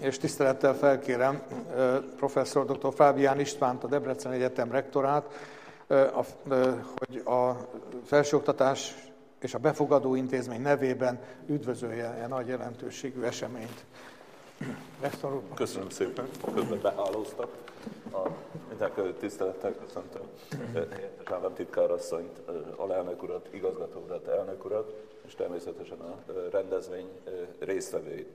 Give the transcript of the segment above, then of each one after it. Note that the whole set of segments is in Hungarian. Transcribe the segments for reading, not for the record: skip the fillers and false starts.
és tisztelettel felkérem professzor dr. Fábián Istvánt, a Debreceni Egyetem rektorát, hogy a felsőoktatás és a befogadó intézmény nevében üdvözölje a nagy jelentőségű eseményt. Köszönöm szépen, közben behálóztak. Mindenkelőtt tisztelettel köszöntöm helyettes államtitkárasszonyt, alelnök urat, igazgató urat, elnök urat, és természetesen a rendezvény résztvevőit.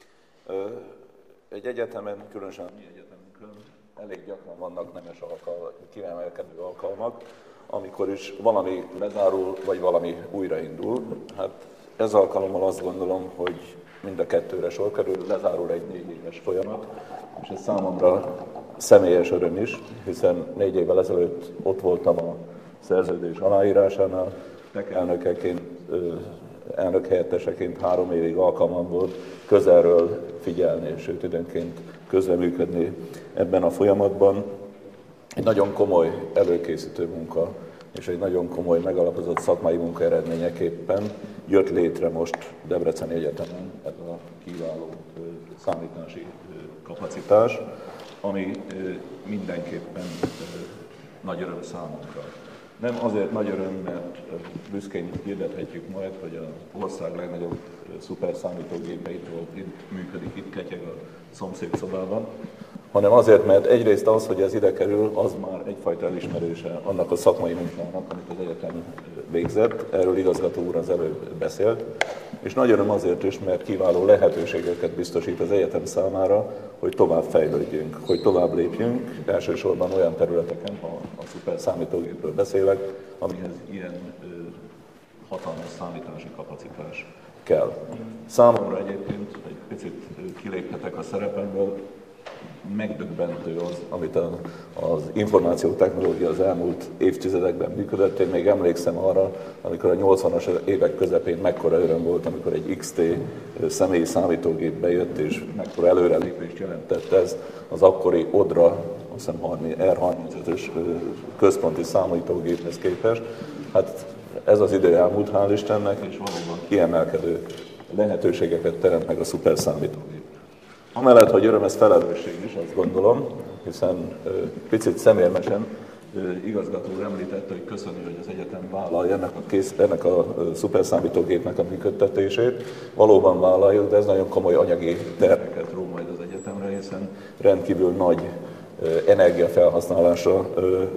Egy egyetemen, különösen a mi egyetemünkön elég gyakran vannak nemes kiemelkedő alkalmak, amikor is valami lezárul, vagy valami újraindul. Hát ez alkalommal azt gondolom, hogy mind a kettőre sor kerül, lezárul egy 4 éves folyamat, és ez számomra személyes öröm is, hiszen 4 évvel ezelőtt ott voltam a szerződés aláírásánál, elnökeként, elnökhelyetteseként 3 évig alkalmam volt közelről figyelni, sőt időnként közreműködni ebben a folyamatban. Egy nagyon komoly előkészítő munka és egy nagyon komoly megalapozott szakmai munka eredményeképpen jött létre most Debreceni Egyetemen ez a kiváló számítási kapacitás, ami mindenképpen nagy öröm számunkra. Nem azért nagy öröm, mert büszkén hirdethetjük majd, hogy az ország legnagyobb szuperszámítógépeitől működik, itt ketyeg a szomszédszobában, hanem azért, mert egyrészt az, hogy ez ide kerül, az már egyfajta elismerése annak a szakmai munkának, amit az egyetem végzett. Erről igazgató úr az előbb beszélt. És nagy öröm azért is, mert kiváló lehetőségeket biztosít az egyetem számára, hogy tovább fejlődjünk, hogy tovább lépjünk, elsősorban olyan területeken, ha a szuperszámítógépről beszélek, amihez ilyen hatalmas számítási kapacitás kell. Számomra egyébként, egy picit kiléphetek a szerepemből, megdöbbentő az, amit az információtechnológia az elmúlt évtizedekben működött. Én még emlékszem arra, amikor a 80-as évek közepén mekkora öröm volt, amikor egy XT személyi számítógép bejött, és mekkora előrelépést jelentett ez az akkori Odra, azt hiszem R35-ös központi számítógéphez képest. Hát ez az idő elmúlt, hál' Istennek, és valóban kiemelkedő lehetőségeket teremt meg a szuperszámítógép. Amellett, hogy öröm, ez felelősség is, azt gondolom, hiszen picit szemérmesen igazgató úr említette, hogy köszöni, hogy az egyetem vállalja ennek a szuperszámítógépnek a működtetését. Valóban vállaljuk, de ez nagyon komoly anyagi terheket ró majd az egyetemre, hiszen rendkívül nagy energiafelhasználásra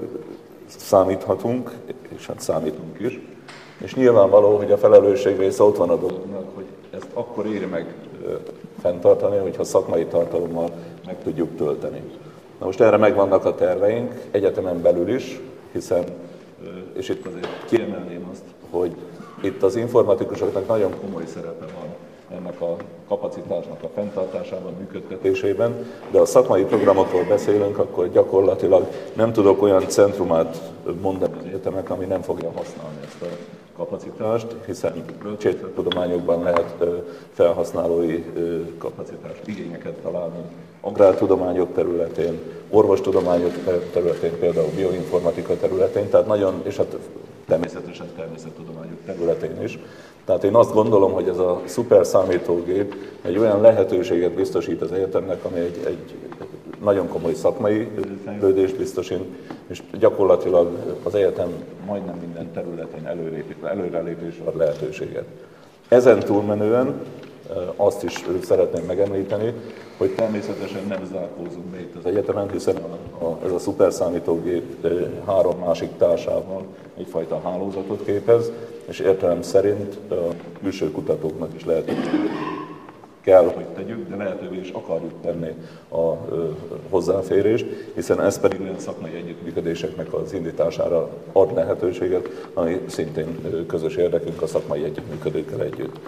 számíthatunk, és hát számítunk is. És nyilvánvaló, hogy a felelősség része ott van a dolognak, hogy ezt akkor éri meg fenntartani, hogyha szakmai tartalommal meg tudjuk tölteni. Na most erre megvannak a terveink, egyetemen belül is, hiszen, és itt azért kiemelném azt, hogy itt az informatikusoknak nagyon komoly szerepe van ennek a kapacitásnak a fenntartásában, működtetésében, de a szakmai programokról beszélünk, akkor gyakorlatilag nem tudok olyan centrumát mondani az egyetemnek, ami nem fogja használni ezt a kapacitást, hiszen bölcsészettudományokban lehet felhasználói kapacitást, igényeket találni, agrártudományok területén, orvostudományok területén, például bioinformatika területén, tehát nagyon, és hát természetesen természettudományok területén is. Tehát én azt gondolom, hogy ez a szuperszámítógép egy olyan lehetőséget biztosít az egyetemnek, ami egy nagyon komoly szakmai fejlődést biztosít, és gyakorlatilag az egyetem majdnem minden területen előrelépésre ad lehetőséget. Ezen túlmenően azt is szeretném megemlíteni, hogy természetesen nem zárkózunk be itt az egyetemen, hiszen ez a szuperszámítógép 3 másik társával egyfajta hálózatot képez, és értelem szerint a külső kutatóknak is lehetővé kell, hogy tegyük, de lehetővé is akarjuk tenni a hozzáférést, hiszen ez pedig olyan szakmai együttműködéseknek az indítására ad lehetőséget, ami szintén közös érdekünk a szakmai együttműködőkkel együtt.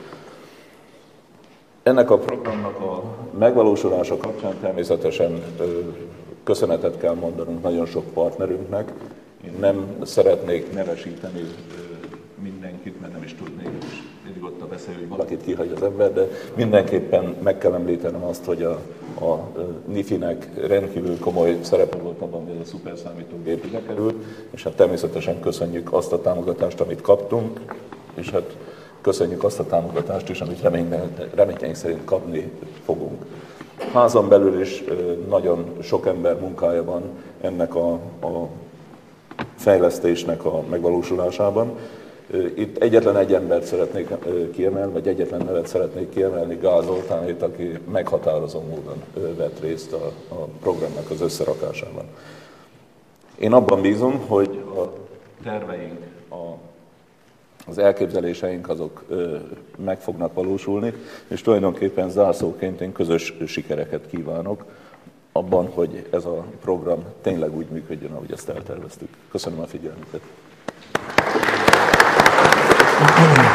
Ennek a programnak a megvalósulása kapcsán természetesen köszönetet kell mondanunk nagyon sok partnerünknek. Én nem szeretnék nevesíteni mindenkit, mert nem is tudnék, és mindig ott a beszél, hogy valakit kihagy az ember, de mindenképpen meg kell említenem azt, hogy a NIFI-nek rendkívül komoly szerepe volt abban, hogy ez a szuperszámítógép ide került, és hát természetesen köszönjük azt a támogatást, amit kaptunk, és hát köszönjük azt a támogatást is, amit reményeink szerint kapni fogunk. házon belül is nagyon sok ember munkája van ennek a fejlesztésnek a megvalósulásában. Itt egyetlen egy embert szeretnék kiemelni, vagy egyetlen nevet szeretnék kiemelni, Gál Zoltánét, aki meghatározó módon vett részt a programnak az összerakásában. Én abban bízom, hogy a terveink, az elképzeléseink azok meg fognak valósulni, és tulajdonképpen zárszóként én közös sikereket kívánok abban, hogy ez a program tényleg úgy működjön, ahogy ezt elterveztük. Köszönöm a figyelmüket!